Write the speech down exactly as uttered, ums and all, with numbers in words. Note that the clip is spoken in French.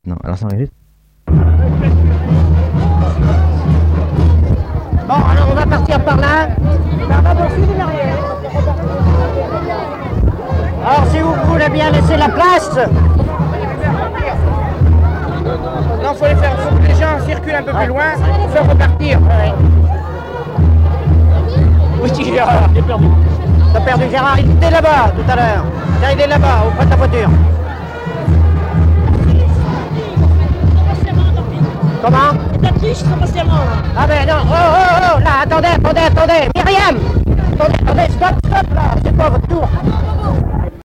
Non, alors ça juste. Bon, alors on va partir par là. Par là, poursuivre derrière. Alors, si vous voulez bien laisser la place. Non, faut les faire, faut que les gens circulent un peu plus loin, faut repartir. Oui, Gérard, j'ai perdu. T'as perdu Gérard, il était là-bas tout à l'heure. Tiens, il est là-bas, auprès de ta voiture. Comment? Ah ben non, oh oh oh, là, attendez, attendez, attendez, Myriam! Attendez, attendez, stop, stop là, c'est pas votre tour.